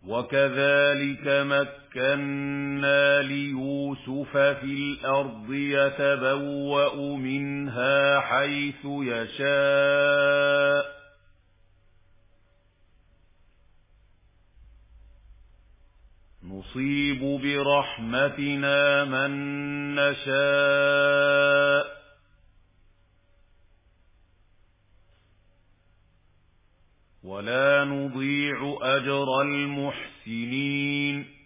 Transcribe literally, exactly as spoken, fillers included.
وكذلك مكنا ليوسف في الأرض يتبوأ منها حيث يشاء نصيب برحمتنا من نشاء ولا نضيع أجر المحسنين